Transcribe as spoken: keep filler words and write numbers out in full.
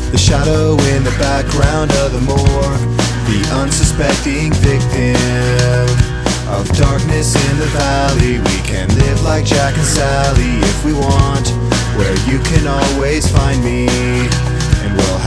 the shadow in the background of the morgue, the unsuspecting victim of darkness in the valley. We can live like Jack and Sally if we want, where you can always find me, and we'll